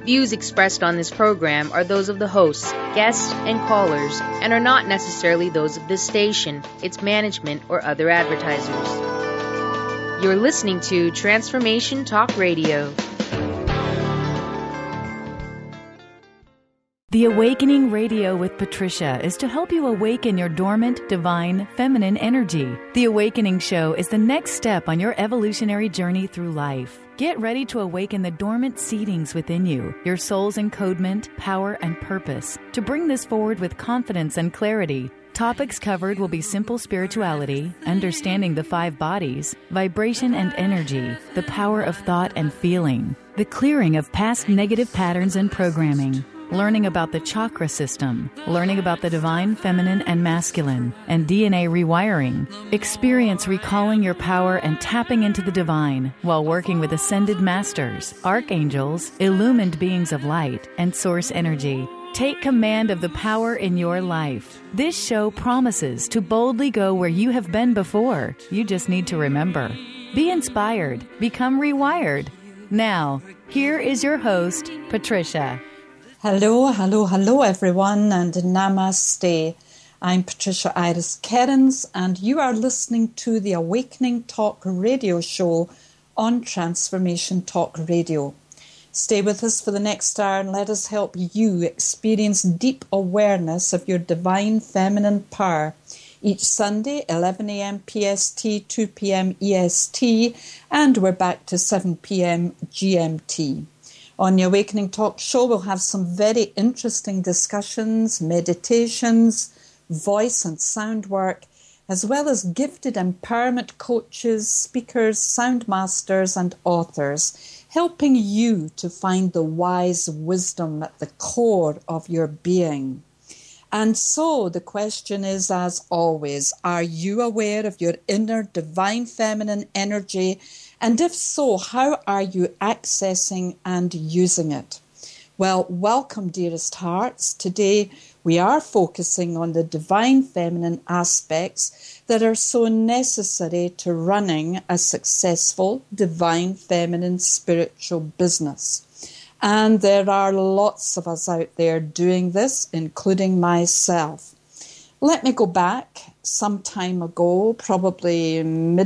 Views expressed on this program are those of the hosts, guests, and callers, and are not necessarily those of this station, its management, or other advertisers. You're listening to Transformation Talk Radio. The Awakening Radio with Patricia is to help you awaken your dormant, divine, feminine energy. The Awakening Show is the next step on your evolutionary journey through life. Get ready to awaken the dormant seedings within you, your soul's encodement, power, and purpose, to bring this forward with confidence and clarity. Topics covered will be simple spirituality, understanding the 5 bodies, vibration and energy, the power of thought and feeling, the clearing of past negative patterns and programming, learning about the chakra system, learning about the divine feminine and masculine, and DNA rewiring. Experience recalling your power and tapping into the divine while working with ascended masters, archangels, illumined beings of light, and source energy. Take command of the power in your life. This show promises to boldly go where you have been before. You just need to remember. Be inspired. Become rewired. Now, here is your host, Patricia. Hello everyone, and namaste. I'm Patricia Iris Kerins, and you are listening to the Awakening Talk Radio show on Transformation Talk Radio. Stay with us for the next hour and let us help you experience deep awareness of your divine feminine power. Each Sunday, 11 a.m. PST, 2 p.m. EST, and we're back to 7 p.m. GMT. On the Awakening Talk show, we'll have some very interesting discussions, meditations, voice and sound work, as well as gifted empowerment coaches, speakers, sound masters, and authors, helping you to find the wise wisdom at the core of your being. And so the question is, as always, are you aware of your inner divine feminine energy? And if so, how are you accessing and using it? Well, welcome, dearest hearts. Today, we are focusing on the divine feminine aspects that are so necessary to running a successful divine feminine spiritual business. And there are lots of us out there doing this, including myself. Let me go back some time ago, probably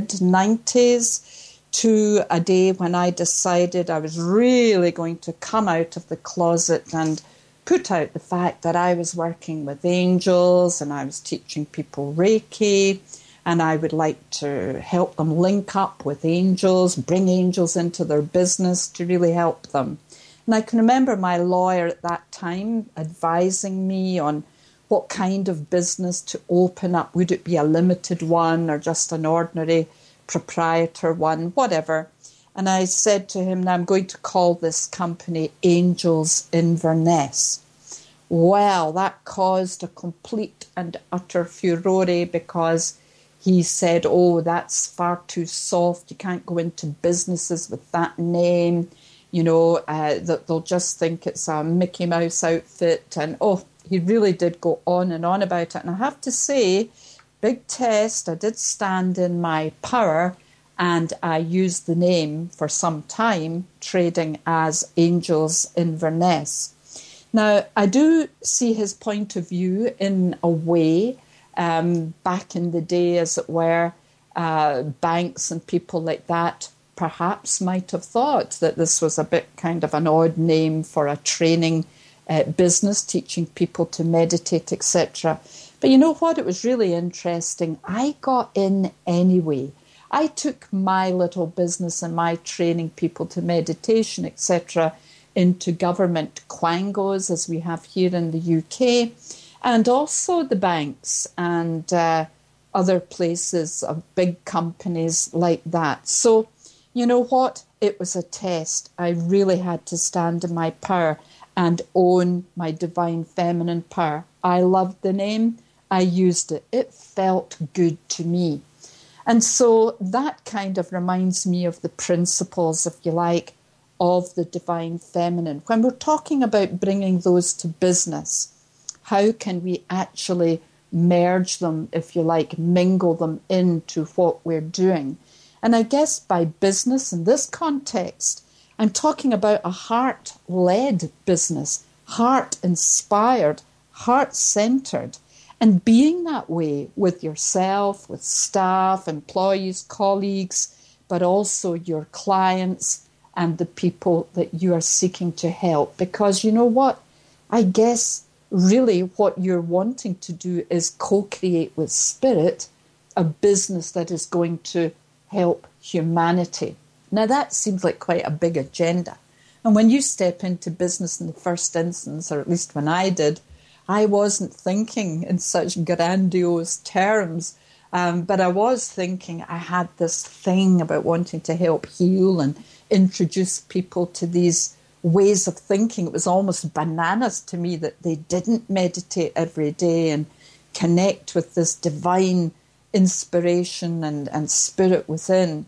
mid-90s, to a day when I decided I was really going to come out of the closet and put out the fact that I was working with angels and I was teaching people Reiki, and I would like to help them link up with angels, bring angels into their business to really help them. And I can remember my lawyer at that time advising me on what kind of business to open up. Would it be a limited one or just an ordinary proprietor one, whatever. And I said to him, now I'm going to call this company Angels Inverness. Well, that caused a complete and utter furore because he said, oh, that's far too soft. You can't go into businesses with that name. You know, that they'll just think it's a Mickey Mouse outfit. And, he really did go on and on about it. And I have to say, big test, I did stand in my power and I used the name for some time, trading as Angels Inverness. Now, I do see his point of view in a way. Back in the day, as it were, banks and people like that perhaps might have thought that this was a bit kind of an odd name for a training business, teaching people to meditate, etc. But you know what? It was really interesting. I got in anyway. I took my little business and my training people to meditation, etc., into government quangos, as we have here in the UK, and also the banks and other places of big companies like that. So, you know what? It was a test. I really had to stand in my power and own my divine feminine power. I loved the name. I used it. It felt good to me. And so that kind of reminds me of the principles, if you like, of the divine feminine. When we're talking about bringing those to business, how can we actually merge them, if you like, mingle them into what we're doing? And I guess by business in this context, I'm talking about a heart-led business, heart-inspired, heart-centered, and being that way with yourself, with staff, employees, colleagues, but also your clients and the people that you are seeking to help. Because you know what? I guess really what you're wanting to do is co-create with Spirit a business that is going to help humanity. Now that seems like quite a big agenda. And when you step into business in the first instance, or at least when I did, I wasn't thinking in such grandiose terms, but I was thinking I had this thing about wanting to help heal and introduce people to these ways of thinking. It was almost bananas to me that they didn't meditate every day and connect with this divine inspiration and spirit within.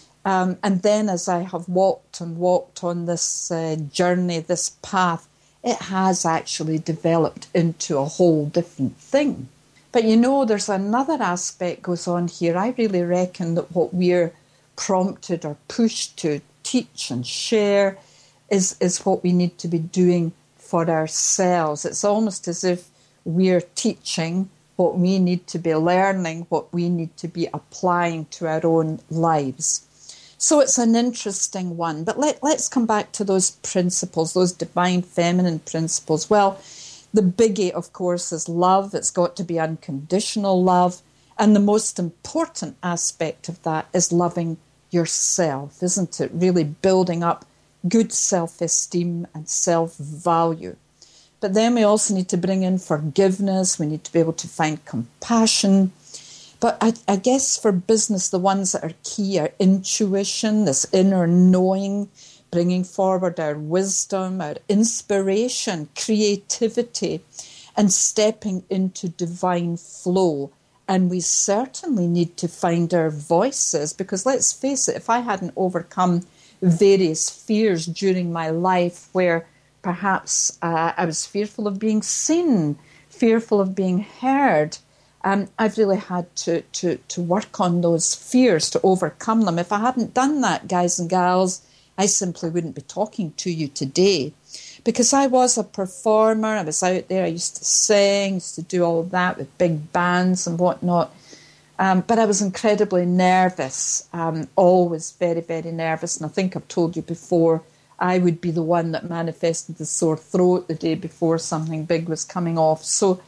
And then as I have walked on this journey, this path, it has actually developed into a whole different thing. But you know, there's another aspect goes on here. I really reckon that what we're prompted or pushed to teach and share is what we need to be doing for ourselves. It's almost as if we're teaching what we need to be learning, what we need to be applying to our own lives. So it's an interesting one. But let's come back to those principles, those divine feminine principles. Well, the biggie, of course, is love. It's got to be unconditional love. And the most important aspect of that is loving yourself, isn't it? Really building up good self-esteem and self-value. But then we also need to bring in forgiveness. We need to be able to find compassion. But I guess for business, the ones that are key are intuition, this inner knowing, bringing forward our wisdom, our inspiration, creativity, and stepping into divine flow. And we certainly need to find our voices, because let's face it, if I hadn't overcome various fears during my life where perhaps I was fearful of being seen, fearful of being heard, I've really had to work on those fears, to overcome them. If I hadn't done that, guys and gals, I simply wouldn't be talking to you today. Because I was a performer, I was out there, I used to sing, used to do all of that with big bands and whatnot. But I was incredibly nervous, always very, very nervous. And I think I've told you before, I would be the one that manifested the sore throat the day before something big was coming off. So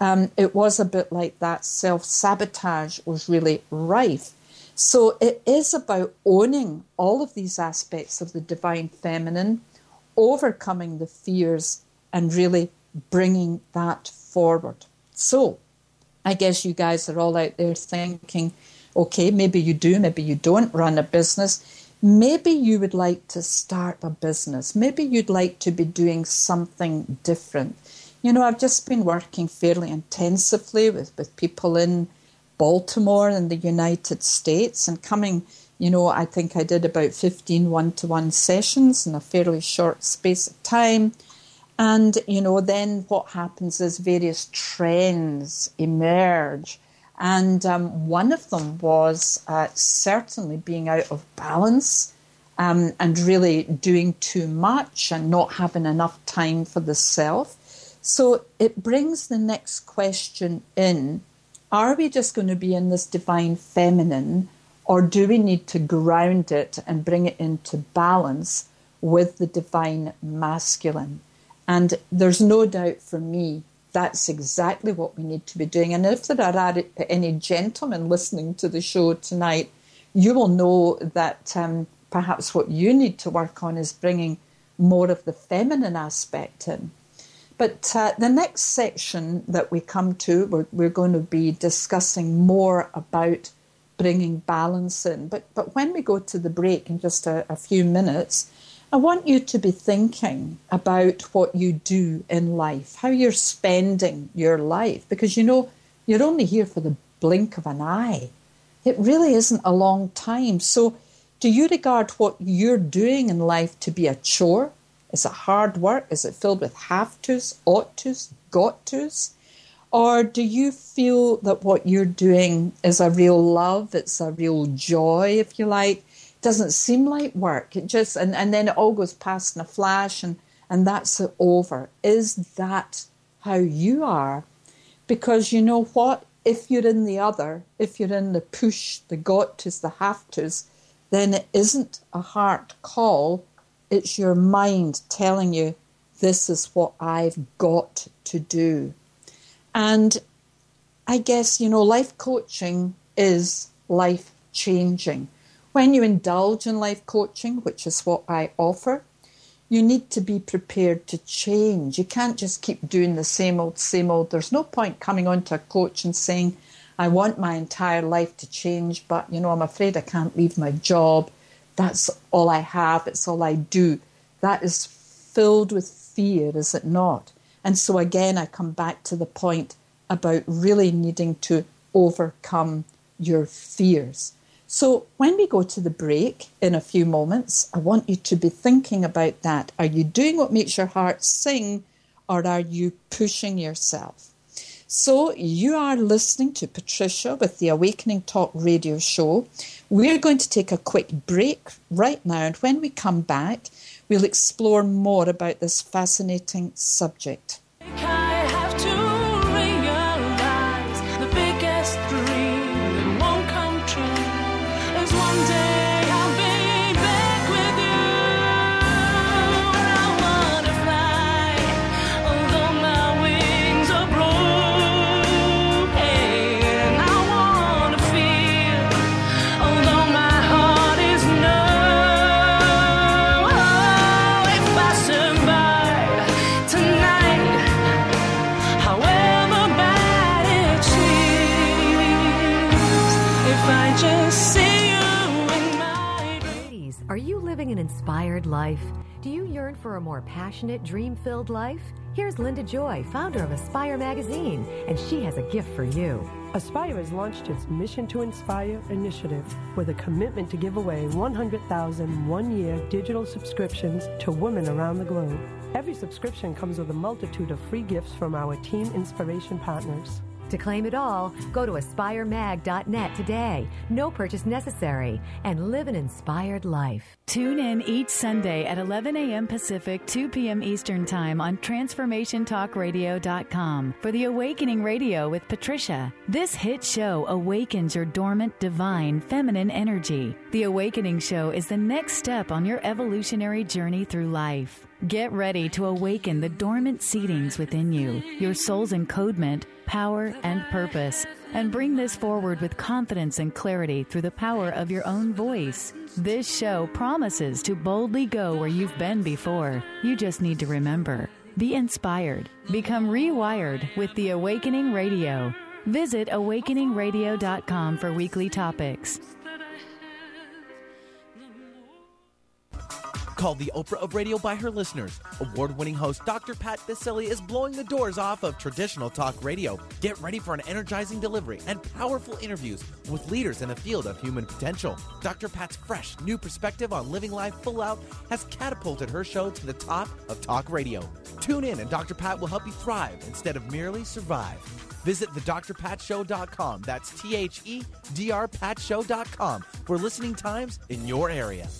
it was a bit like that. Self-sabotage was really rife. So it is about owning all of these aspects of the divine feminine, overcoming the fears, and really bringing that forward. So I guess you guys are all out there thinking, okay, maybe you do, maybe you don't run a business. Maybe you would like to start a business. Maybe you'd like to be doing something different. You know, I've just been working fairly intensively with people in Baltimore in the United States, and coming, you know, I think I did about 15 one-to-one sessions in a fairly short space of time. And, you know, then what happens is various trends emerge. And one of them was certainly being out of balance and really doing too much and not having enough time for the self. So it brings the next question in. Are we just going to be in this divine feminine, or do we need to ground it and bring it into balance with the divine masculine? And there's no doubt for me that's exactly what we need to be doing. And if there are any gentlemen listening to the show tonight, you will know that perhaps what you need to work on is bringing more of the feminine aspect in. But the next section that we come to, we're going to be discussing more about bringing balance in. But when we go to the break in just a few minutes, I want you to be thinking about what you do in life, how you're spending your life. Because, you know, you're only here for the blink of an eye. It really isn't a long time. So do you regard what you're doing in life to be a chore? Is it hard work? Is it filled with have-tos, ought-tos, got-tos? Or do you feel that what you're doing is a real love, it's a real joy, if you like? doesn't seem like work. It just, and then it all goes past in a flash and that's it over. Is that how you are? Because you know what? If you're in the other, if you're in the push, the got tos, the have tos, then it isn't a heart call. It's your mind telling you, this is what I've got to do. And I guess, life coaching is life changing. When you indulge in life coaching, which is what I offer, you need to be prepared to change. You can't just keep doing the same old, same old. There's no point coming on to a coach and saying, I want my entire life to change, but, I'm afraid I can't leave my job. That's all I have. It's all I do. That is filled with fear, is it not? And so again, I come back to the point about really needing to overcome your fears. So when we go to the break in a few moments, I want you to be thinking about that. Are you doing what makes your heart sing, or are you pushing yourself? So you are listening to Patricia with the Awakening Talk radio show. We're going to take a quick break right now, and when we come back, we'll explore more about this fascinating subject. An inspired life? Do you yearn for a more passionate, dream-filled life? Here's Linda Joy, founder of Aspire Magazine, and she has a gift for you. Aspire has launched its Mission to Inspire initiative with a commitment to give away 100,000 one-year digital subscriptions to women around the globe. Every subscription comes with a multitude of free gifts from our Team Inspiration partners. To claim it all, go to aspiremag.net today. No purchase necessary, and live an inspired life. Tune in each Sunday at 11 a.m. Pacific, 2 p.m. Eastern Time on TransformationTalkRadio.com for the Awakening Radio with Patricia. This hit show awakens your dormant, divine, feminine energy. The Awakening Show is the next step on your evolutionary journey through life. Get ready to awaken the dormant seedings within you, your soul's encodement, power, and purpose, and bring this forward with confidence and clarity through the power of your own voice. This show promises to boldly go where you've been before. You just need to remember. Be inspired. Become rewired with the Awakening Radio. Visit awakeningradio.com for weekly topics. Called the Oprah of radio by her listeners, award-winning host Dr. Pat Baccili is blowing the doors off of traditional talk radio. Get ready for an energizing delivery and powerful interviews with leaders in the field of human potential. Dr. Pat's fresh, new perspective on living life full out has catapulted her show to the top of talk radio. Tune in and Dr. Pat will help you thrive instead of merely survive. Visit thedrpatshow.com. That's THEDRPatshow.com for listening times in your area.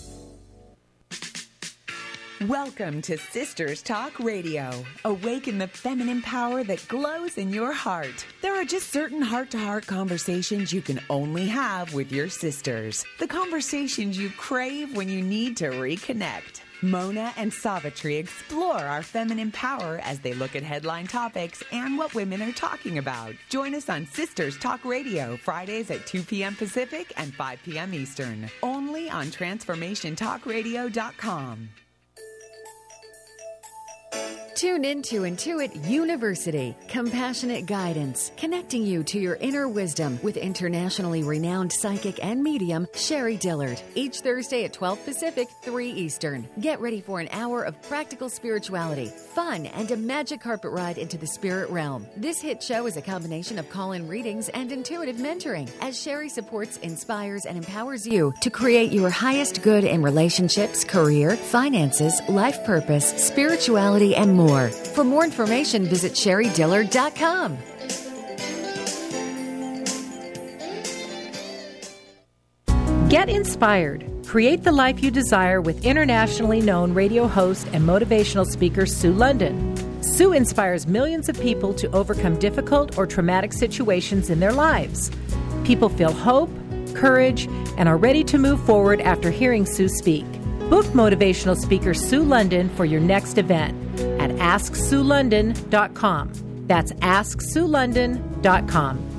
Welcome to Sisters Talk Radio. Awaken the feminine power that glows in your heart. There are just certain heart-to-heart conversations you can only have with your sisters. The conversations you crave when you need to reconnect. Mona and Savitri explore our feminine power as they look at headline topics and what women are talking about. Join us on Sisters Talk Radio, Fridays at 2 p.m. Pacific and 5 p.m. Eastern. Only on TransformationTalkRadio.com. Tune into Intuit University, compassionate guidance, connecting you to your inner wisdom with internationally renowned psychic and medium Sherry Dillard. Each Thursday at 12 Pacific, 3 Eastern. Get ready for an hour of practical spirituality, fun, and a magic carpet ride into the spirit realm. This hit show is a combination of call-in readings and intuitive mentoring, as Sherry supports, inspires, and empowers you to create your highest good in relationships, career, finances, life purpose, spirituality, and more. For more information, visit SherryDillard.com. Get inspired. Create the life you desire with internationally known radio host and motivational speaker Sue London. Sue inspires millions of people to overcome difficult or traumatic situations in their lives. People feel hope, courage, and are ready to move forward after hearing Sue speak. Book motivational speaker Sue London for your next event at AskSueLondon.com. That's AskSueLondon.com.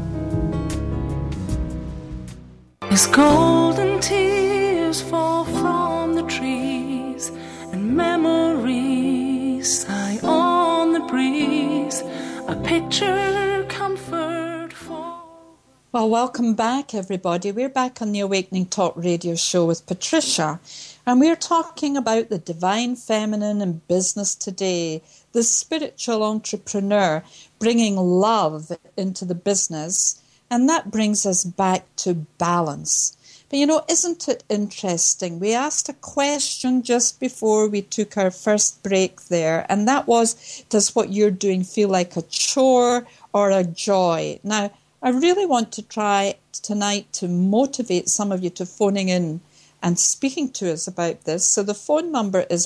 As golden tears fall from the trees and memories sigh on the breeze, a picture comfort for... Well, welcome back, everybody. We're back on the Awakening Talk radio show with Patricia, and we're talking about the divine feminine in business today, the spiritual entrepreneur bringing love into the business. And that brings us back to balance. But, isn't it interesting? We asked a question just before we took our first break there, and that was, does what you're doing feel like a chore or a joy? Now, I really want to try tonight to motivate some of you to phoning in and speaking to us about this. So the phone number is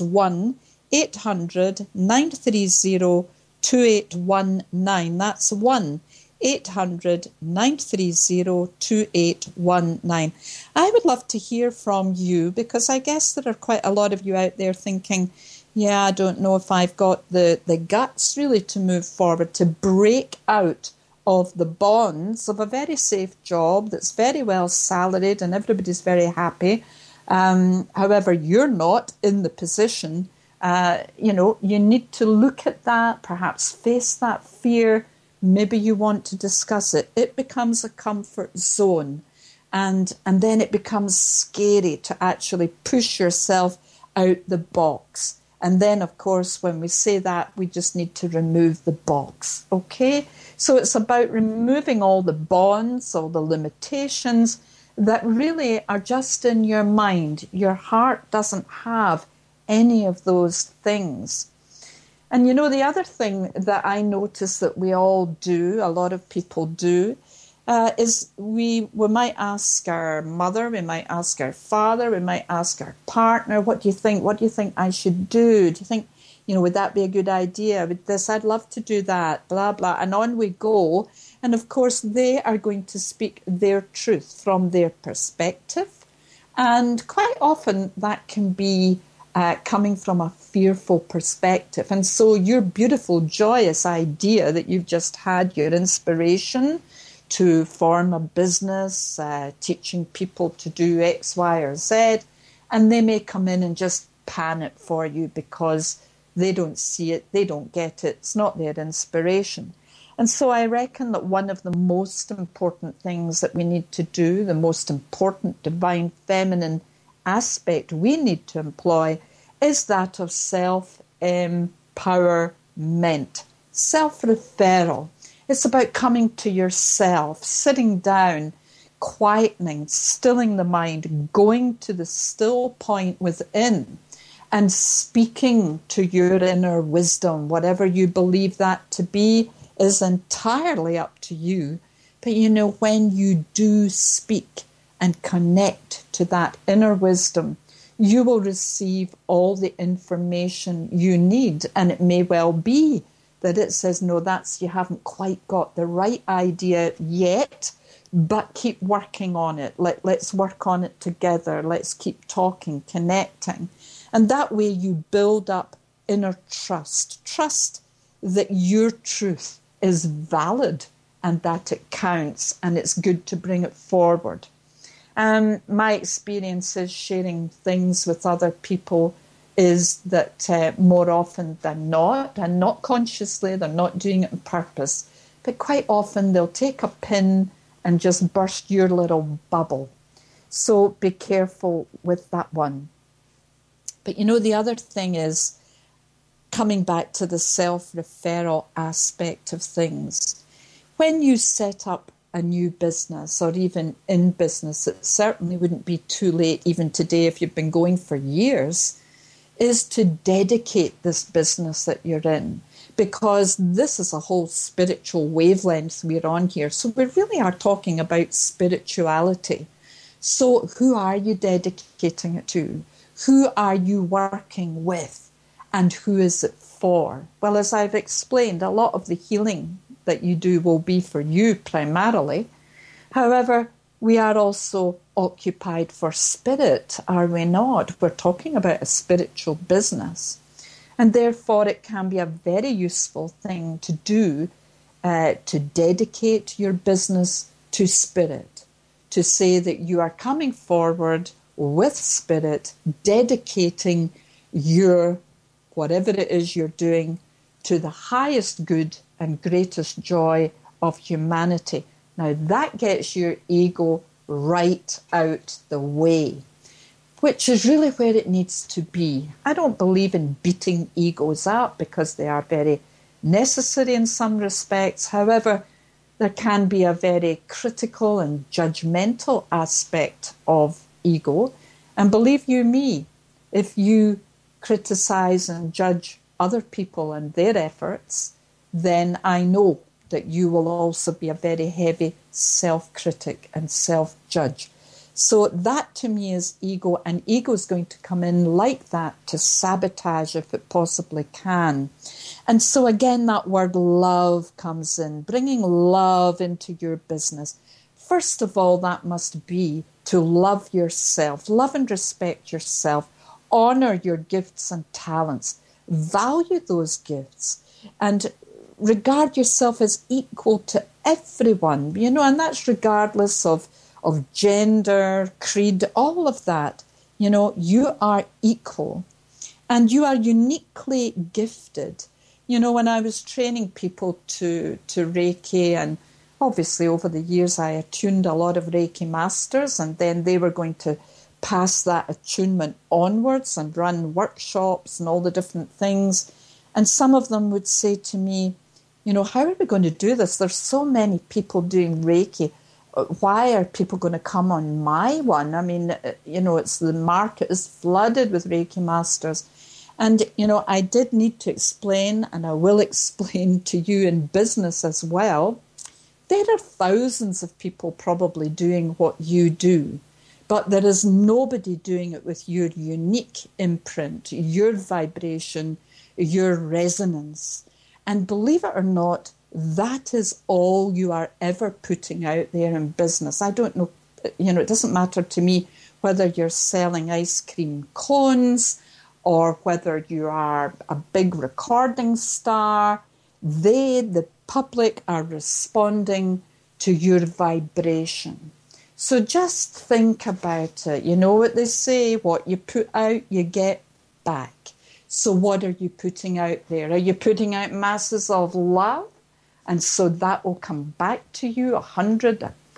1-800-930-2819. That's 1-800-930-2819. I would love to hear from you, because I guess there are quite a lot of you out there thinking, yeah, I don't know if I've got the guts really to move forward, to break out of the bonds of a very safe job that's very well salaried and everybody's very happy. However, you're not in the position. You need to look at that, perhaps face that fear. Maybe you want to discuss it. It becomes a comfort zone, and then it becomes scary to actually push yourself out the box. And then, of course, when we say that, we just need to remove the box, okay? So it's about removing all the bonds, all the limitations that really are just in your mind. Your heart doesn't have any of those things. And the other thing that I notice that we all do, a lot of people do, is we might ask our mother, we might ask our father, we might ask our partner, what do you think? What do you think I should do? Do you think, would that be a good idea? With this, I'd love to do that, blah, blah. And on we go. And of course, they are going to speak their truth from their perspective. And quite often that can be coming from a fearful perspective. And so your beautiful, joyous idea that you've just had, your inspiration to form a business, teaching people to do X, Y, or Z, and they may come in and just pan it for you because they don't see it, they don't get it, it's not their inspiration. And so I reckon that one of the most important things that we need to do, the most important divine feminine aspect we need to employ, is that of self-empowerment, self-referral. It's about coming to yourself, sitting down, quietening, stilling the mind, going to the still point within and speaking to your inner wisdom. Whatever you believe that to be is entirely up to you. But when you do speak and connect to that inner wisdom, you will receive all the information you need. And it may well be that it says, no, you haven't quite got the right idea yet, but keep working on it. Let's work on it together. Let's keep talking, connecting. And that way you build up inner trust that your truth is valid and that it counts and it's good to bring it forward. My experience is sharing things with other people is that more often than not, and not consciously, they're not doing it on purpose, but quite often they'll take a pin and just burst your little bubble. So be careful with that one. But the other thing is coming back to the self-referral aspect of things. When you set up a new business or even in business, it certainly wouldn't be too late even today if you've been going for years, is to dedicate this business that you're in, because this is a whole spiritual wavelength we're on here. So we really are talking about spirituality. So who are you dedicating it to? Who are you working with? And who is it for? Well, as I've explained, a lot of the healing that you do will be for you primarily. However, we are also occupied for spirit, are we not? We're talking about a spiritual business. And therefore, it can be a very useful thing to do to dedicate your business to spirit, to say that you are coming forward with spirit, dedicating your whatever it is you're doing to the highest good and greatest joy of humanity. Now that gets your ego right out the way, which is really where it needs to be. I don't believe in beating egos up because they are very necessary in some respects. However, there can be a very critical and judgmental aspect of ego. And believe you me, if you criticize and judge other people and their efforts, then I know that you will also be a very heavy self-critic and self-judge. So that to me is ego, and ego is going to come in like that to sabotage if it possibly can. And so again, that word love comes in, bringing love into your business. First of all, that must be to love yourself, love and respect yourself, honor your gifts and talents, value those gifts, and regard yourself as equal to everyone, and that's regardless of gender, creed, all of that. You are equal and you are uniquely gifted. When I was training people to Reiki, and obviously over the years I attuned a lot of Reiki masters, and then they were going to pass that attunement onwards and run workshops and all the different things. And some of them would say to me, how are we going to do this? There's so many people doing Reiki. Why are people going to come on my one? I mean, it's the market is flooded with Reiki masters. And, I did need to explain, and I will explain to you in business as well. There are thousands of people probably doing what you do, but there is nobody doing it with your unique imprint, your vibration, your resonance. And believe it or not, that is all you are ever putting out there in business. I don't know, it doesn't matter to me whether you're selling ice cream cones or whether you are a big recording star. The public are responding to your vibration. So just think about it. You know what they say, what you put out, you get back. So what are you putting out there? Are you putting out masses of love? And so that will come back to you 100,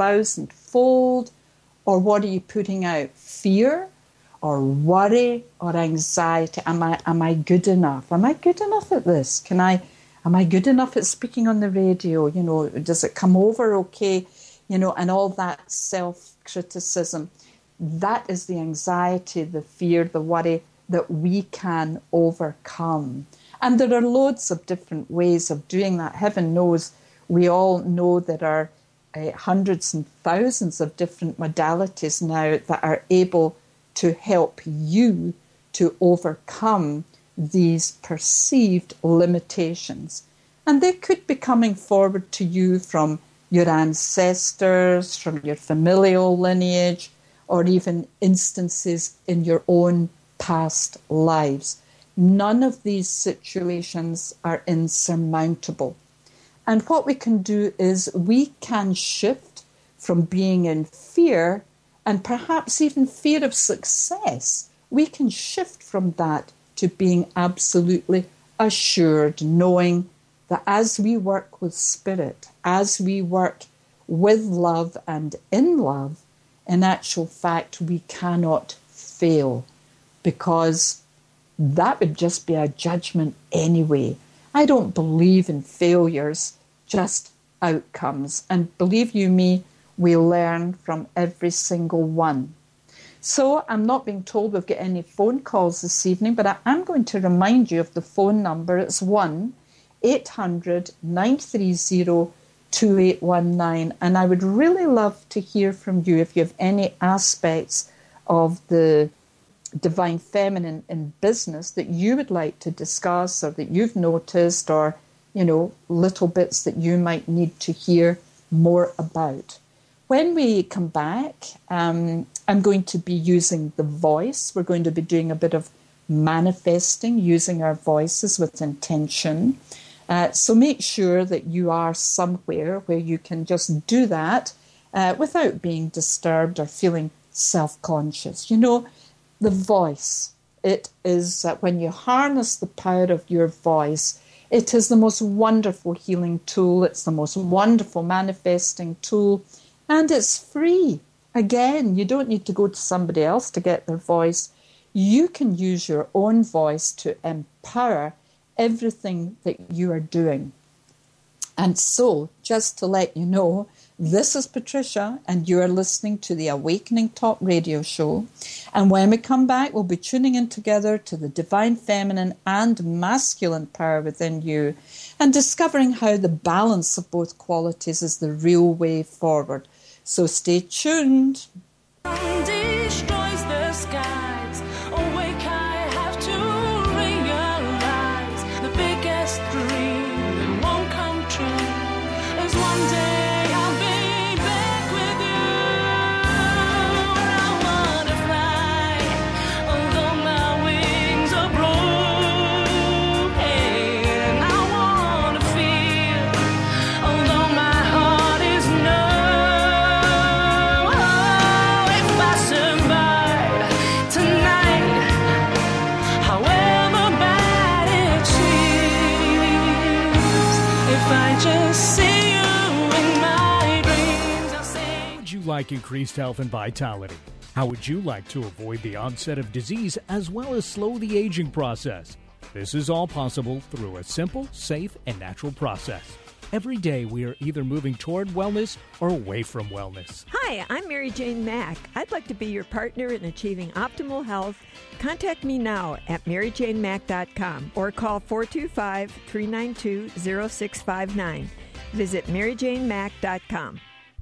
1,000-fold. Or what are you putting out? Fear or worry or anxiety? Am I good enough? Am I good enough at this? Am I good enough at speaking on the radio? Does it come over okay? And all that self-criticism. That is the anxiety, the fear, the worry that we can overcome. And there are loads of different ways of doing that. Heaven knows, we all know there are hundreds and thousands of different modalities now that are able to help you to overcome these perceived limitations. And they could be coming forward to you from your ancestors, from your familial lineage, or even instances in your own past lives. None of these situations are insurmountable. And what we can do is we can shift from being in fear, and perhaps even fear of success. We can shift from that to being absolutely assured, knowing that as we work with spirit, as we work with love and in love, in actual fact, we cannot fail, because that would just be a judgment anyway. I don't believe in failures, just outcomes. And believe you me, we learn from every single one. So I'm not being told we've got any phone calls this evening, but I am going to remind you of the phone number. It's 1-800-930-2828. 2819. And I would really love to hear from you if you have any aspects of the Divine Feminine in business that you would like to discuss, or that you've noticed, or, little bits that you might need to hear more about. When we come back, I'm going to be using the voice. We're going to be doing a bit of manifesting, using our voices with intention. So make sure that you are somewhere where you can just do that without being disturbed or feeling self-conscious. The voice, it is when you harness the power of your voice, it is the most wonderful healing tool. It's the most wonderful manifesting tool, and it's free. Again, you don't need to go to somebody else to get their voice. You can use your own voice to empower everything that you are doing. And so, just to let you know, this is Patricia, and you are listening to the Awakening Talk Radio Show. And when we come back, we'll be tuning in together to the divine feminine and masculine power within you, and discovering how the balance of both qualities is the real way forward. So stay tuned. Destroys the skies. Awake, I have to realize the biggest dream that won't come true is one day I'll be back with you. I wanna fly, although my wings are broken. I wanna feel, although my heart is numb. Like increased health and vitality? How would you like to avoid the onset of disease as well as slow the aging process? This is all possible through a simple, safe, and natural process. Every day we are either moving toward wellness or away from wellness. Hi, I'm Mary Jane Mack. I'd like to be your partner in achieving optimal health. Contact me now at maryjanemack.com or call 425-392-0659. Visit maryjanemack.com.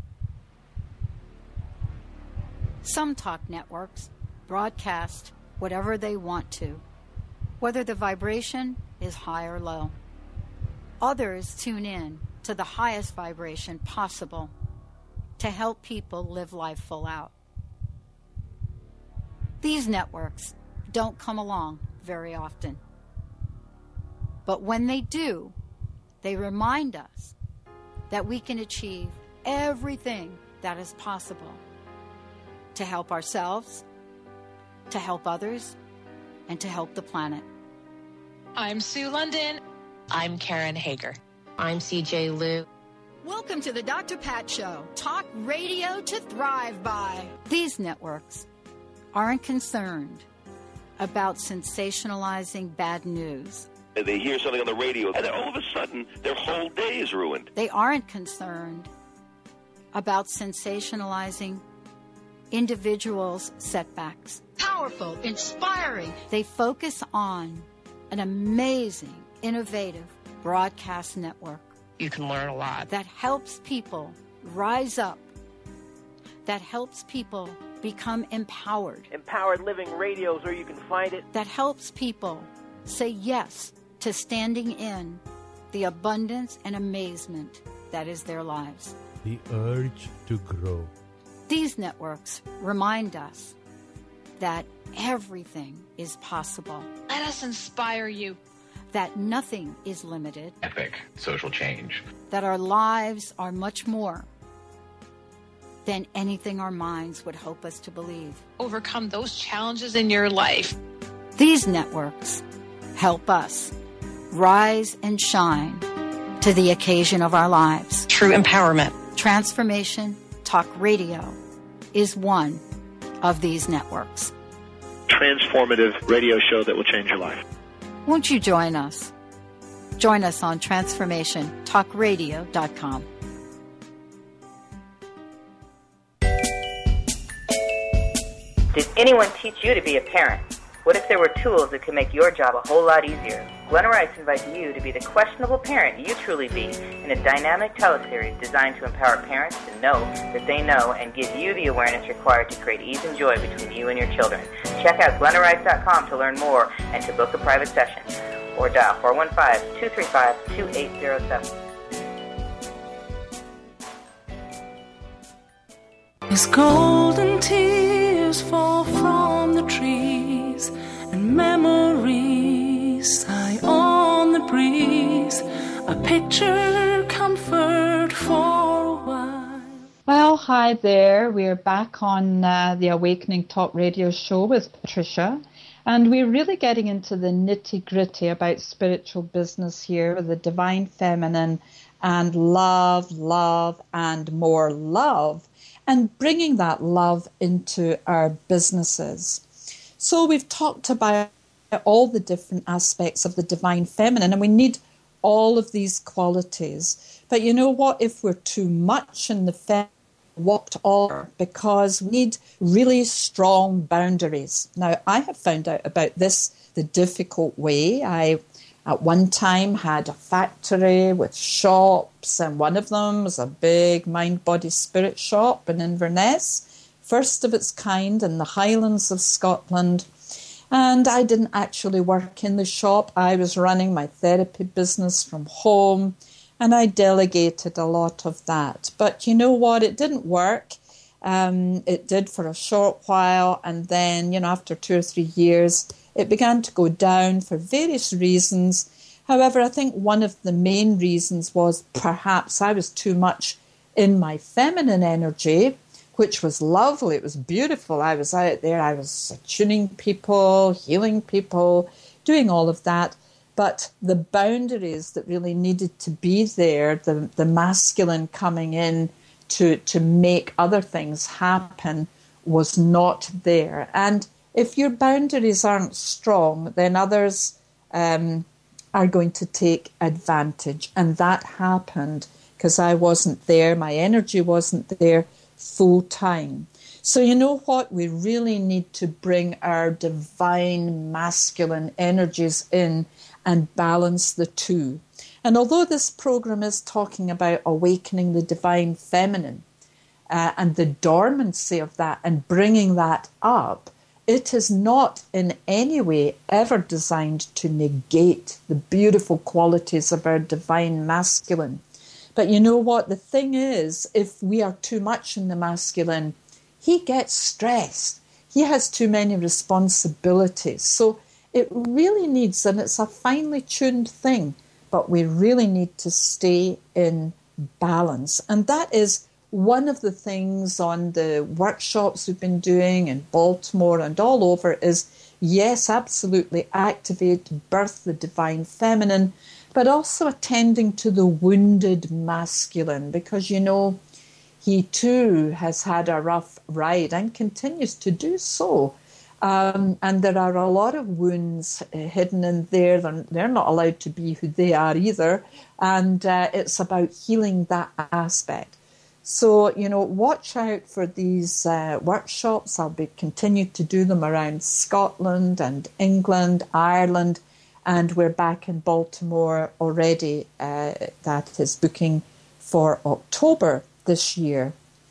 Some talk networks broadcast whatever they want to, whether the vibration is high or low. Others tune in to the highest vibration possible to help people live life full out. These networks don't come along very often. But when they do, they remind us that we can achieve everything that is possible to help ourselves, to help others, and to help the planet. I'm Sue London. I'm Karen Hager. I'm CJ Liu. Welcome to the Dr. Pat Show, talk radio to thrive by. These networks aren't concerned about sensationalizing bad news. They hear something on the radio, and then all of a sudden, their whole day is ruined. They aren't concerned about sensationalizing individuals' setbacks. Powerful, inspiring. They focus on an amazing, innovative broadcast network. You can learn a lot. That helps people rise up. That helps people become empowered. Empowered Living Radio is where you can find it. That helps people say yes to standing in the abundance and amazement that is their lives. The urge to grow. These networks remind us that everything is possible. Let us inspire you. That nothing is limited. Epic social change. That our lives are much more than anything our minds would hope us to believe. Overcome those challenges in your life. These networks help us rise and shine to the occasion of our lives. True empowerment. Transformation Talk Radio is one of these networks. Transformative radio show that will change your life. Won't you join us? Join us on TransformationTalkRadio.com. Did anyone teach you to be a parent? What if there were tools that could make your job a whole lot easier? Glenna Rice invites you to be the questionable parent you truly be in a dynamic teleseries designed to empower parents to know that they know and give you the awareness required to create ease and joy between you and your children. Check out GlennaRice.com to learn more and to book a private session. Or dial 415-235-2807. As golden tears fall from the trees and memories sigh on the breeze, a picture comfort for a while. Well, hi there. We're back on the Awakening Talk radio show with Patricia, and we're really getting into the nitty-gritty about spiritual business here with the divine feminine and love, and more love, and bringing that love into our businesses. So we've talked about all the different aspects of the divine feminine, and we need all of these qualities. But you know what? If we're too much in the feminine, walked over, because we need really strong boundaries. Now, I have found out about this the difficult way. I, at one time, had a factory with shops, and one of them was a big mind, body, spirit shop in Inverness, first of its kind in the Highlands of Scotland. And I didn't actually work in the shop. I was running my therapy business from home, and I delegated a lot of that. But you know what? It didn't work. It did for a short while. And then, after 2 or 3 years, it began to go down for various reasons. However, I think one of the main reasons was perhaps I was too much in my feminine energy, which was lovely. It was beautiful. I was out there. I was attuning people, healing people, doing all of that. But the boundaries that really needed to be there, the masculine coming in to make other things happen, was not there. And if your boundaries aren't strong, then others are going to take advantage. And that happened because I wasn't there. My energy wasn't there full time. So you know what? We really need to bring our divine masculine energies in and balance the two. And although this program is talking about awakening the divine feminine and the dormancy of that and bringing that up, it is not in any way ever designed to negate the beautiful qualities of our divine masculine. But you know what? The thing is, if we are too much in the masculine, he gets stressed. He has too many responsibilities. So it really needs, and it's a finely tuned thing, but we really need to stay in balance. And that is one of the things on the workshops we've been doing in Baltimore and all over is, yes, absolutely activate, birth the divine feminine, but also attending to the wounded masculine, because, he too has had a rough ride and continues to do so. And there are a lot of wounds hidden in there. They're not allowed to be who they are either. And it's about healing that aspect. So, watch out for these workshops. I'll continue to do them around Scotland and England, Ireland, and we're back in Baltimore already. That is booking for October this year.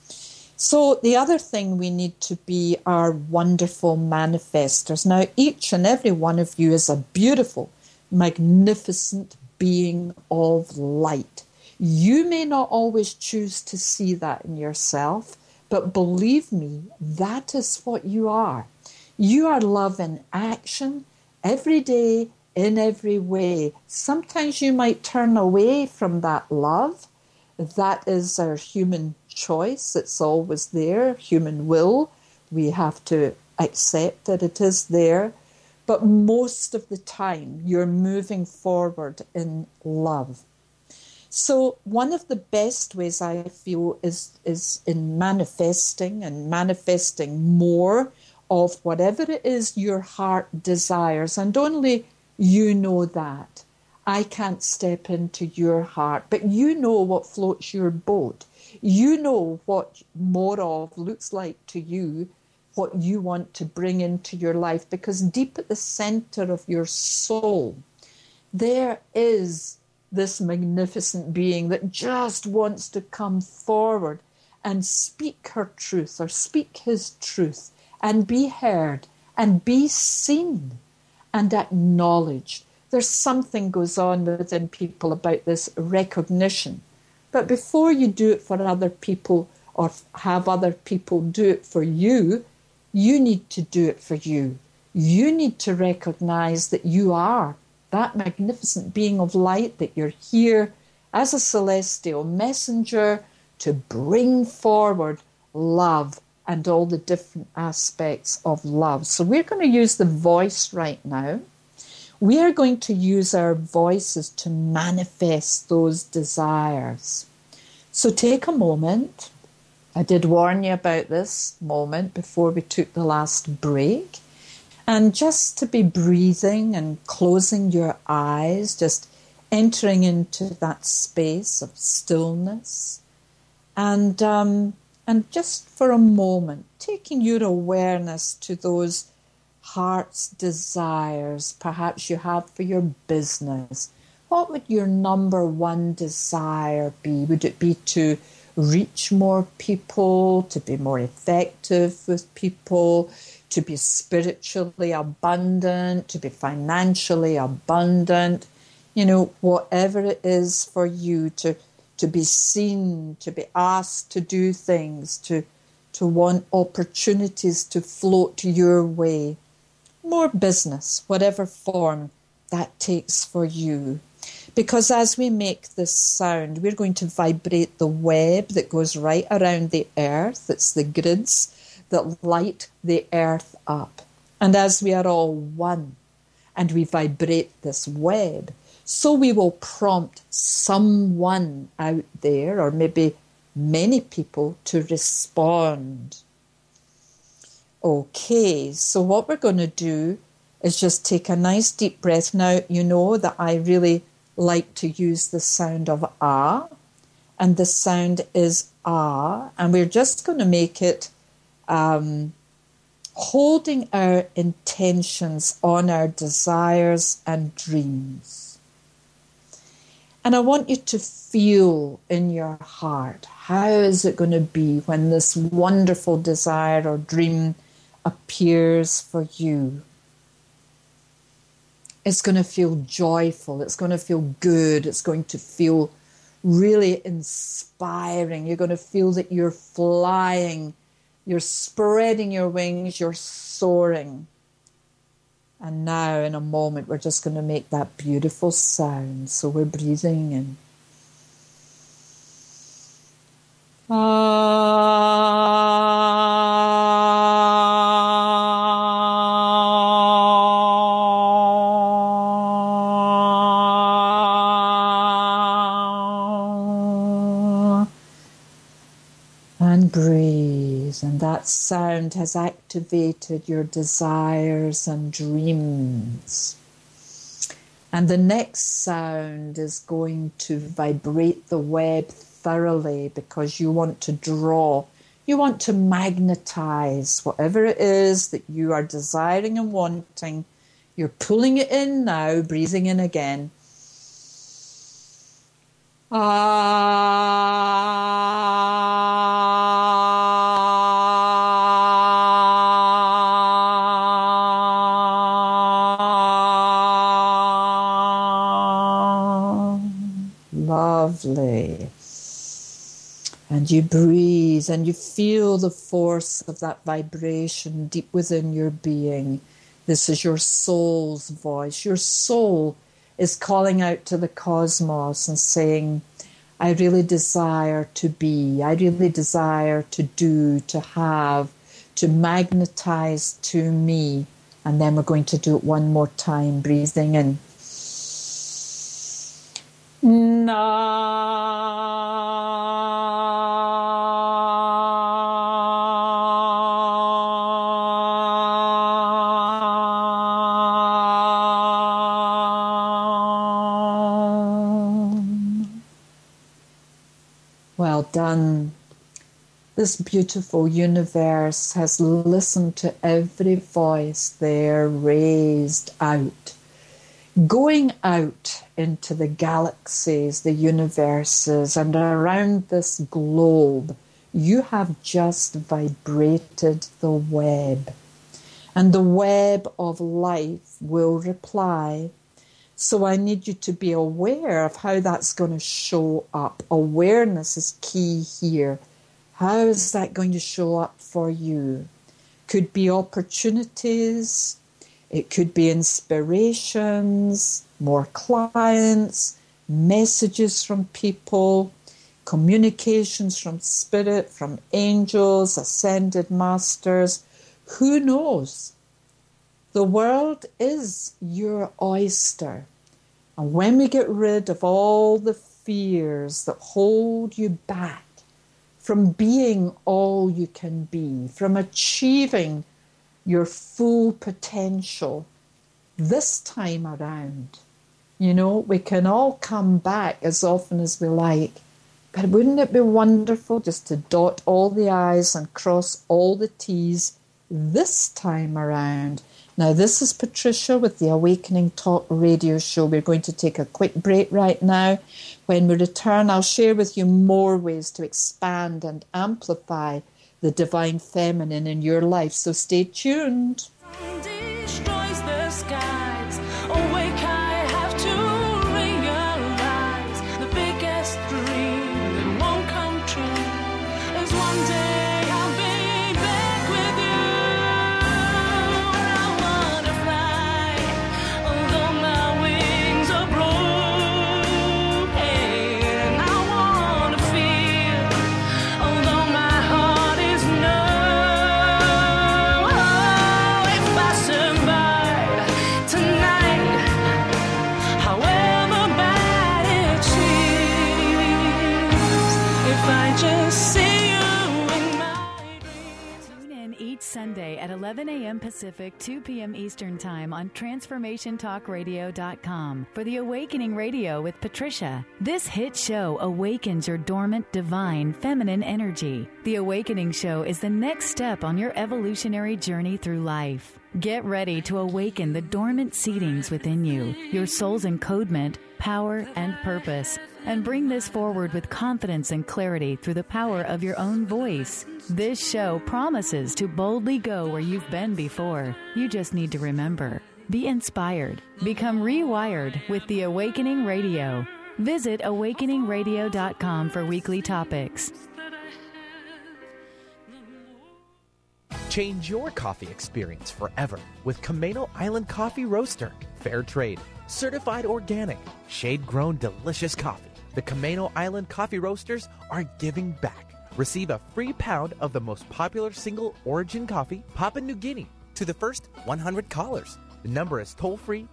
So the other thing we need to be are wonderful manifestors. Now, each and every one of you is a beautiful, magnificent being of light. You may not always choose to see that in yourself, but believe me, that is what you are. You are love in action, every day, in every way. Sometimes you might turn away from that love. That is our human choice. It's always there, human will. We have to accept that it is there. But most of the time, you're moving forward in love. So one of the best ways I feel is in manifesting and manifesting more of whatever it is your heart desires. And only you know that. I can't step into your heart, but you know what floats your boat. You know what more of looks like to you what you want to bring into your life, because deep at the center of your soul, there is this magnificent being that just wants to come forward and speak her truth or speak his truth and be heard and be seen and acknowledged. There's something goes on within people about this recognition. But before you do it for other people or have other people do it for you, you need to do it for you. You need to recognize that you are that magnificent being of light, that you're here as a celestial messenger to bring forward love and all the different aspects of love. So we're going to use the voice right now. We are going to use our voices to manifest those desires. So take a moment. I did warn you about this moment before we took the last break. And just to be breathing and closing your eyes, just entering into that space of stillness. And just for a moment, taking your awareness to those heart's desires perhaps you have for your business. What would your number one desire be? Would it be to reach more people, to be more effective with people, to be spiritually abundant, to be financially abundant? You know, whatever it is for you, to be seen, to be asked to do things, to want opportunities to float your way. More business, whatever form that takes for you. Because as we make this sound, we're going to vibrate the web that goes right around the earth. It's the grids that light the earth up. And as we are all one and we vibrate this web, so we will prompt someone out there, or maybe many people, to respond. Okay, so what we're going to do is just take a nice deep breath. Now, you know that I really like to use the sound of ah, and the sound is ah, and we're just going to make it holding our intentions on our desires and dreams. And I want you to feel in your heart, how is it going to be when this wonderful desire or dream appears for you? It's going to feel joyful. It's going to feel good. It's going to feel really inspiring. You're going to feel that you're flying. You're spreading your wings. You're soaring. And now, in a moment, we're just going to make that beautiful sound. So we're breathing in. And breathe, and that sound has activated your desires and dreams. And the next sound is going to vibrate the web thoroughly, because you want to draw, you want to magnetize whatever it is that you are desiring and wanting. You're pulling it in now, breathing in again. Lovely. And you breathe and you feel the force of that vibration deep within your being. This is your soul's voice. Your soul is calling out to the cosmos and saying, I really desire to be, I really desire to do, to have, to magnetize to me. And then we're going to do it one more time, breathing in. Well done. This beautiful universe has listened to every voice there raised out. Going out into the galaxies, the universes, and around this globe, you have just vibrated the web. And the web of life will reply. So I need you to be aware of how that's going to show up. Awareness is key here. How is that going to show up for you? Could be opportunities. It could be inspirations, more clients, messages from people, communications from spirit, from angels, ascended masters. Who knows? The world is your oyster. And when we get rid of all the fears that hold you back from being all you can be, from achieving your full potential, this time around, we can all come back as often as we like. But wouldn't it be wonderful just to dot all the I's and cross all the T's this time around? Now, this is Patricia with the Awakening Talk radio show. We're going to take a quick break right now. When we return, I'll share with you more ways to expand and amplify the divine feminine in your life. So stay tuned. Destroys the skies. Awake, I have to realize the biggest dream that won't come true is one day I'll be back with you. I wanna fly, although my wings are broken. I wanna feel, although my heart is numb. Oh, if I survive tonight, however bad it seems, if I just see you in my Tune in each Sunday at 11 a.m. Pacific, 2 p.m. Eastern Time on TransformationTalkRadio.com for the Awakening Radio with Patricia. This hit show awakens your dormant, divine, feminine energy. The Awakening Show is the next step on your evolutionary journey through life. Get ready to awaken the dormant seedings within you, your soul's encodement, power, and purpose, and bring this forward with confidence and clarity through the power of your own voice. This show promises to boldly go where you've been before. You just need to remember. Be inspired. Become rewired with the Awakening Radio. Visit awakeningradio.com for weekly topics. Change your coffee experience forever with Camano Island Coffee Roaster. Fair trade, certified organic, shade-grown delicious coffee. The Camano Island Coffee Roasters are giving back. Receive a free pound of the most popular single origin coffee, Papua New Guinea, to the first 100 callers. The number is toll-free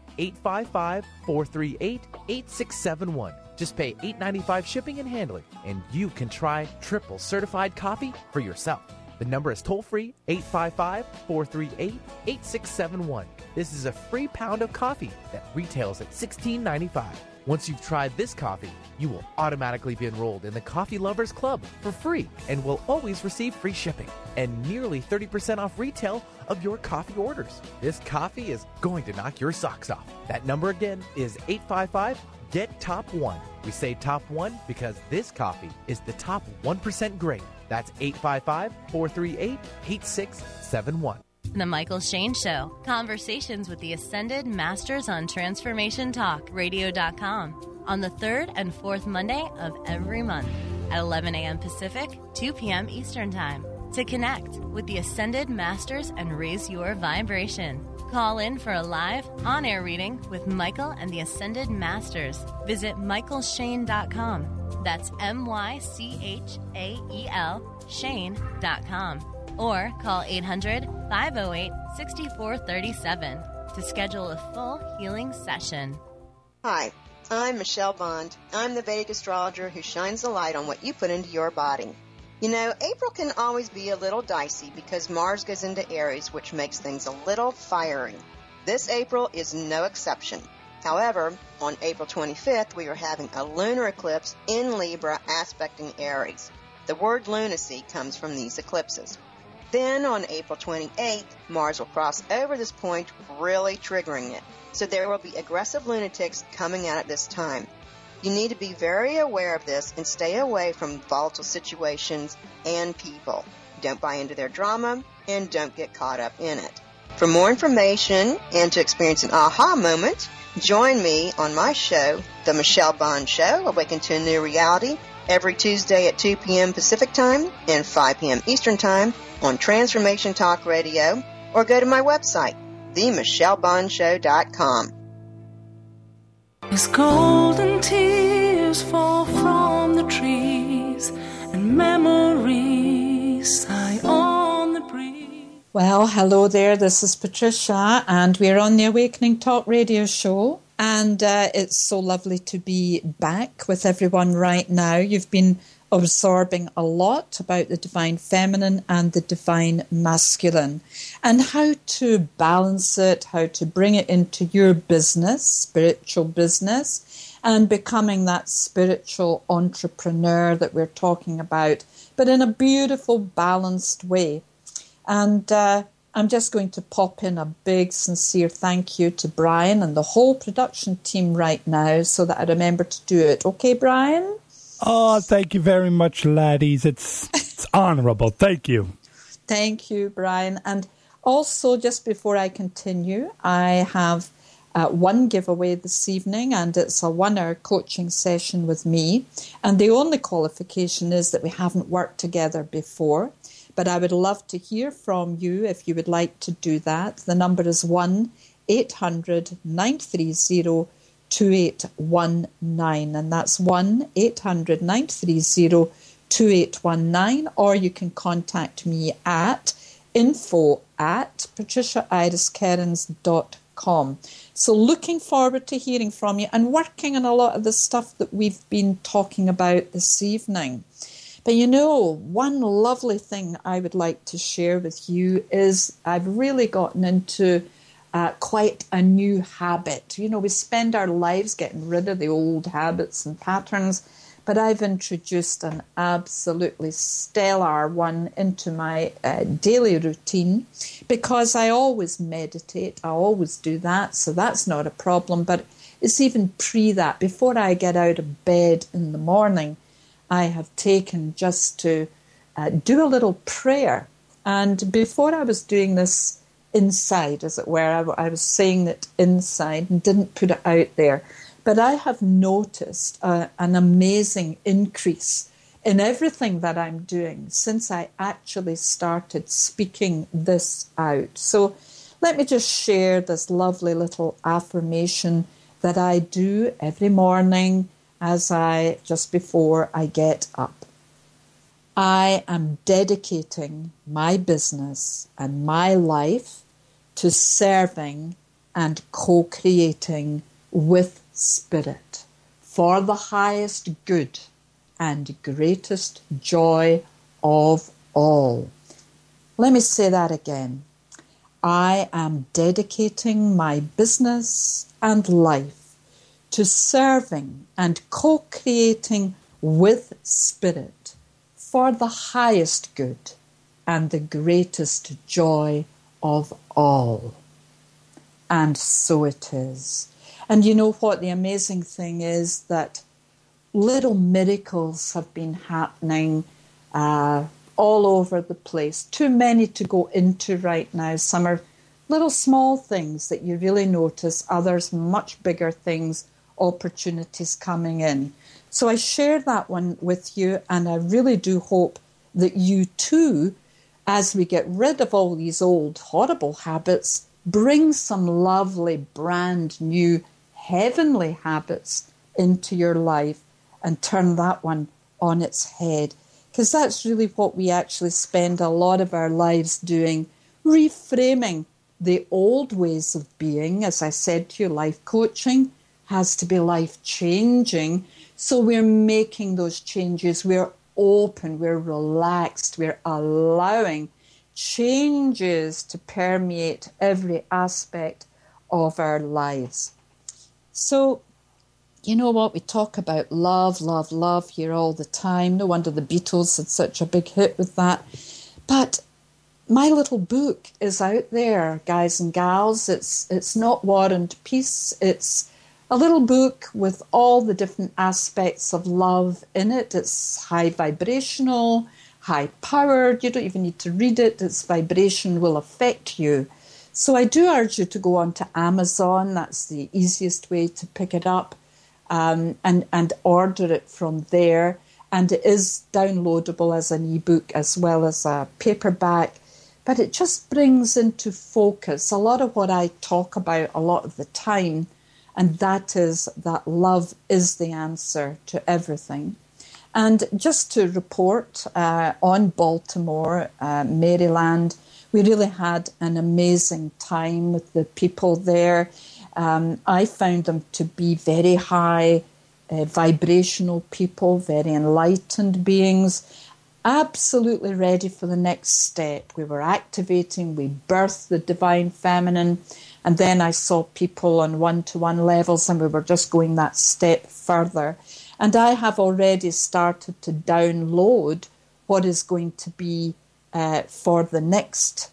855-438-8671. Just pay $8.95 shipping and handling, and you can try triple certified coffee for yourself. The number is toll-free 855-438-8671. This is a free pound of coffee that retails at $16.95. Once you've tried this coffee, you will automatically be enrolled in the Coffee Lovers Club for free and will always receive free shipping and nearly 30% off retail of your coffee orders. This coffee is going to knock your socks off. That number again is 855-GET-TOP1. We say top one because this coffee is the top 1% grade. That's 855-438-8671. The Michael Shane Show. Conversations with the Ascended Masters on Transformation Talk Radio.com on the 3rd and 4th Monday of every month at 11 a.m. Pacific, 2 p.m. Eastern Time. To connect with the Ascended Masters and raise your vibration, call in for a live on-air reading with Michael and the Ascended Masters. Visit michaelshane.com. That's MyChael Shane.com. Or call 800-508-6437 to schedule a full healing session. Hi, I'm Michelle Bond. I'm the Vedic astrologer who shines the light on what you put into your body. You know, April can always be a little dicey because Mars goes into Aries, which makes things a little fiery. This April is no exception. However, on April 25th, we are having a lunar eclipse in Libra aspecting Aries. The word lunacy comes from these eclipses. Then on April 28th, Mars will cross over this point, really triggering it. So there will be aggressive lunatics coming out at this time. You need to be very aware of this and stay away from volatile situations and people. Don't buy into their drama and don't get caught up in it. For more information and to experience an aha moment, join me on my show, The Michelle Bond Show, Awaken to a New Reality, every Tuesday at 2 p.m. Pacific Time and 5 p.m. Eastern Time on Transformation Talk Radio, or go to my website, themichellebondshow.com. As golden tears fall from the trees and memories sigh on the breeze. Well, hello there. This is Patricia, and we're on the Awakening Talk Radio Show. And it's so lovely to be back with everyone right now. You've been absorbing a lot about the divine feminine and the divine masculine, and how to balance it, how to bring it into your business, spiritual business, and becoming that spiritual entrepreneur that we're talking about, but in a beautiful, balanced way. And I'm just going to pop in a big, sincere thank you to Brian and the whole production team right now so that I remember to do it. Okay, Brian? Oh, thank you very much, laddies. It's honorable. Thank you. Thank you, Brian. And also, just before I continue, I have one giveaway this evening, and it's a 1-hour coaching session with me. And the only qualification is that we haven't worked together before. But I would love to hear from you if you would like to do that. The number is 1-800-930-2819, and that's 1-800-930-2819, or you can contact me at info@patriciairiskerins.com. So looking forward to hearing from you and working on a lot of the stuff that we've been talking about this evening. But you know, one lovely thing I would like to share with you is I've really gotten into quite a new habit. You know, we spend our lives getting rid of the old habits and patterns, but I've introduced an absolutely stellar one into my daily routine because I always meditate. I always do that, so that's not a problem. But it's even pre that, before I get out of bed in the morning, I have taken just to do a little prayer. And before I was doing this inside, as it were, I was saying it inside and didn't put it out there. But I have noticed an amazing increase in everything that I'm doing since I actually started speaking this out. So let me just share this lovely little affirmation that I do every morning just before I get up. I am dedicating my business and my life to serving and co-creating with Spirit for the highest good and greatest joy of all. Let me say that again. I am dedicating my business and life to serving and co-creating with Spirit for the highest good and the greatest joy of all. And so it is. And you know what? The amazing thing is that little miracles have been happening all over the place. Too many to go into right now. Some are little small things that you really notice, others much bigger things, opportunities coming in. So I share that one with you, and I really do hope that you too, as we get rid of all these old horrible habits, bring some lovely brand new heavenly habits into your life and turn that one on its head. Because that's really what we actually spend a lot of our lives doing, reframing the old ways of being. As I said to you, life coaching has to be life-changing. So we're making those changes. We're open, we're relaxed, we're allowing changes to permeate every aspect of our lives. So you know what? We talk about love, love, love here all the time. No wonder the Beatles had such a big hit with that. But my little book is out there, guys and gals. It's not War and Peace. It's a little book with all the different aspects of love in it. It's high vibrational, high powered. You don't even need to read it. Its vibration will affect you. So I do urge you to go on to Amazon. That's the easiest way to pick it up, and order it from there. And it is downloadable as an ebook as well as a paperback. But it just brings into focus a lot of what I talk about a lot of the time, and that is that love is the answer to everything. And just to report on Baltimore, Maryland, we really had an amazing time with the people there. I found them to be very high vibrational people, very enlightened beings, absolutely ready for the next step. We were activating, we birthed the divine feminine, and then I saw people on one-to-one levels, and we were just going that step further. And I have already started to download what is going to be for the next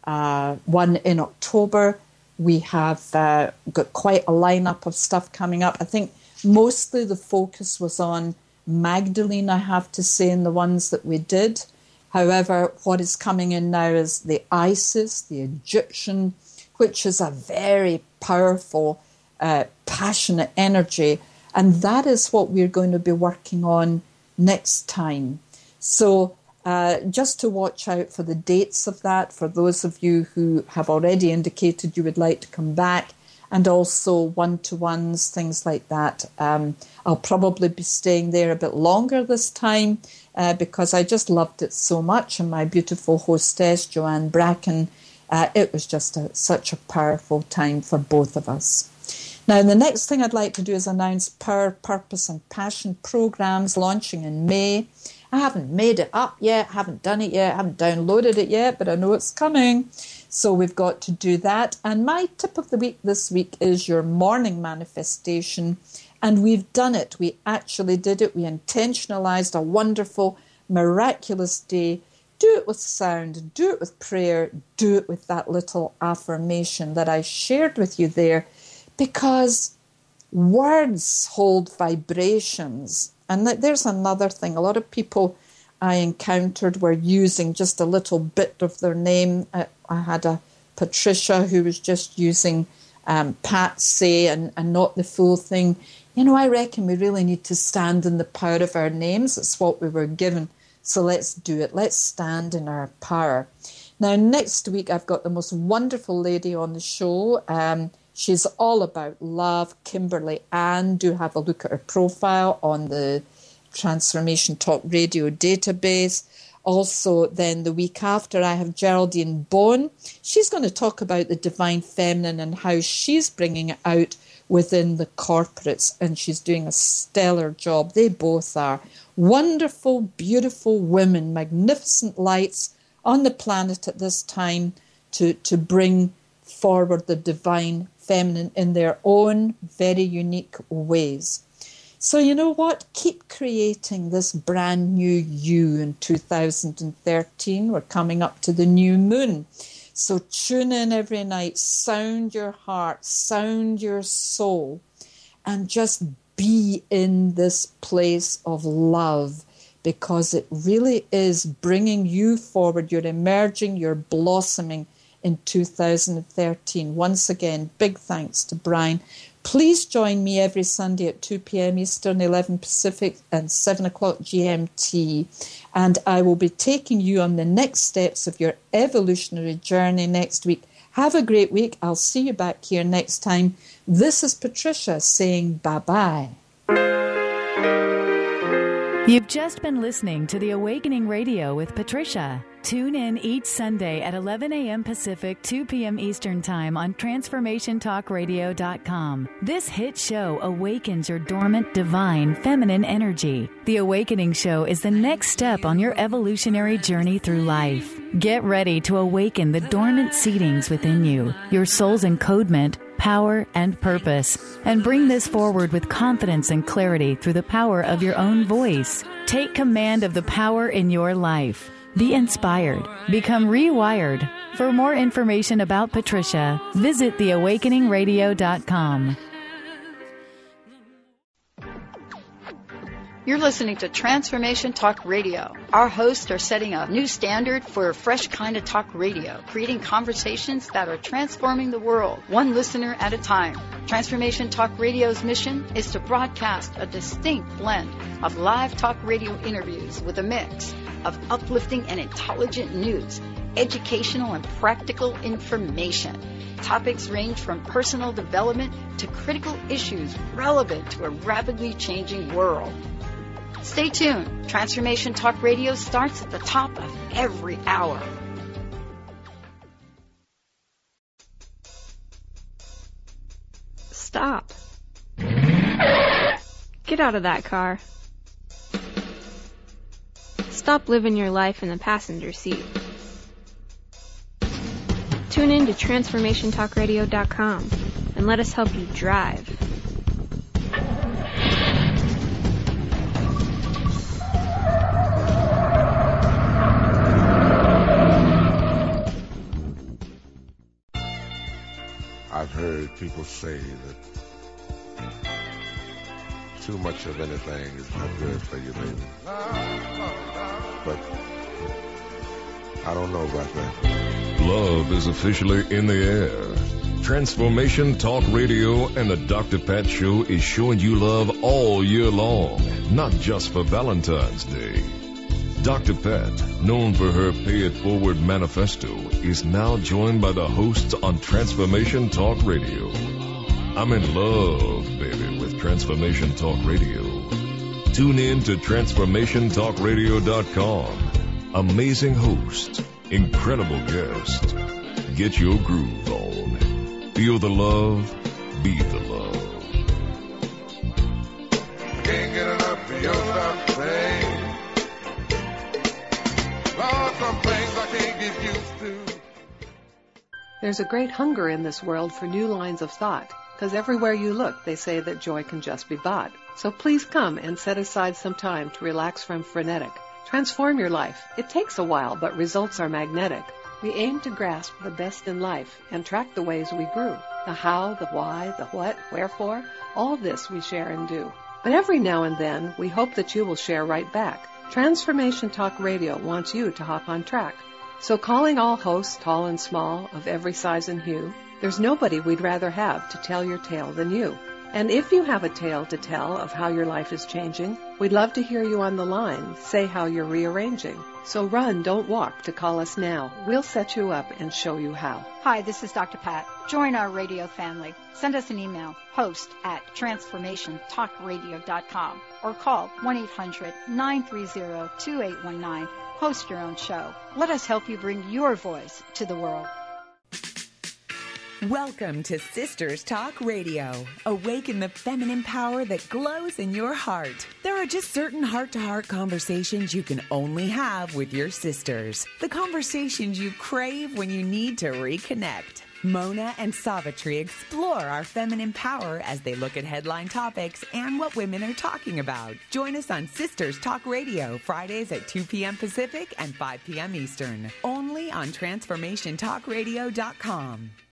one in October. We have got quite a lineup of stuff coming up. I think mostly the focus was on Magdalene, I have to say, in the ones that we did. However, what is coming in now is the Isis, the Egyptian, which is a very powerful, passionate energy. And that is what we're going to be working on next time. So just to watch out for the dates of that, for those of you who have already indicated you would like to come back, and also one-to-ones, things like that. I'll probably be staying there a bit longer this time because I just loved it so much. And my beautiful hostess, Joanne Bracken, it was just such a powerful time for both of us. Now, the next thing I'd like to do is announce Power, Purpose and Passion programs launching in May. I haven't made it up yet, haven't done it yet, haven't downloaded it yet, but I know it's coming. So we've got to do that. And my tip of the week this week is your morning manifestation. And we've done it. We actually did it. We intentionalized a wonderful, miraculous day. Do it with sound, do it with prayer, do it with that little affirmation that I shared with you there. Because words hold vibrations. And there's another thing. A lot of people I encountered were using just a little bit of their name. I had a Patricia who was just using Patsy and not the full thing. You know, I reckon we really need to stand in the power of our names. It's what we were given. So let's do it. Let's stand in our power. Now, next week, I've got the most wonderful lady on the show. She's all about love, Kimberly Ann. Do have a look at her profile on the Transformation Talk Radio database. Also, then the week after, I have Geraldine Bowen. She's going to talk about the divine feminine and how she's bringing it out within the corporates, and she's doing a stellar job. They both are wonderful, beautiful women, magnificent lights on the planet at this time to bring forward the divine feminine in their own very unique ways. So you know what? Keep creating this brand new you in 2013. We're coming up to the new moon. So tune in every night, sound your heart, sound your soul, and just be in this place of love, because it really is bringing you forward. You're emerging, you're blossoming in 2013. Once again, big thanks to Brian. Please join me every Sunday at 2 p.m. Eastern, 11 Pacific, and 7 o'clock GMT. And I will be taking you on the next steps of your evolutionary journey next week. Have a great week. I'll see you back here next time. This is Patricia saying bye-bye. You've just been listening to The Awakening Radio with Patricia. Tune in each Sunday at 11 a.m. Pacific, 2 p.m. Eastern Time on TransformationTalkRadio.com. This hit show awakens your dormant, divine, feminine energy. The Awakening Show is the next step on your evolutionary journey through life. Get ready to awaken the dormant seedings within you, your soul's encodement, power, and purpose, and bring this forward with confidence and clarity through the power of your own voice. Take command of the power in your life. Be inspired. Become rewired. For more information about Patricia, visit theawakeningradio.com. You're listening to Transformation Talk Radio. Our hosts are setting a new standard for a fresh kind of talk radio, creating conversations that are transforming the world, one listener at a time. Transformation Talk Radio's mission is to broadcast a distinct blend of live talk radio interviews with a mix of uplifting and intelligent news, educational and practical information. Topics range from personal development to critical issues relevant to a rapidly changing world. Stay tuned. Transformation Talk Radio starts at the top of every hour. Stop. Get out of that car. Stop living your life in the passenger seat. Tune in to TransformationTalkRadio.com and let us help you drive. I've heard people say that too much of anything is not good for you, baby. But I don't know about that. Love is officially in the air. Transformation Talk Radio and the Dr. Pat Show is showing you love all year long, not just for Valentine's Day. Dr. Pat, known for her Pay It Forward manifesto, is now joined by the hosts on Transformation Talk Radio. I'm in love, baby, with Transformation Talk Radio. Tune in to TransformationTalkRadio.com. Amazing host, incredible guest. Get your groove on. Feel the love, be the love. Can't get enough of your love, babe. Lord, some things I can't get used to. There's a great hunger in this world for new lines of thought, because everywhere you look, they say that joy can just be bought. So please come and set aside some time to relax from frenetic. Transform your life. It takes a while, but results are magnetic. We aim to grasp the best in life and track the ways we grew. The how, the why, the what, wherefore, all this we share and do. But every now and then, we hope that you will share right back. Transformation Talk Radio wants you to hop on track. So calling all hosts, tall and small, of every size and hue, there's nobody we'd rather have to tell your tale than you. And if you have a tale to tell of how your life is changing, we'd love to hear you on the line say how you're rearranging. So run, don't walk to call us now. We'll set you up and show you how. Hi, this is Dr. Pat. Join our radio family. Send us an email, host@transformationtalkradio.com, or call 1-800-930-2819. Host your own show. Let us help you bring your voice to the world. Welcome to Sisters Talk Radio. Awaken the feminine power that glows in your heart. There are just certain heart-to-heart conversations you can only have with your sisters. The conversations you crave when you need to reconnect. Mona and Savitri explore our feminine power as they look at headline topics and what women are talking about. Join us on Sisters Talk Radio, Fridays at 2 p.m. Pacific and 5 p.m. Eastern. Only on TransformationTalkRadio.com.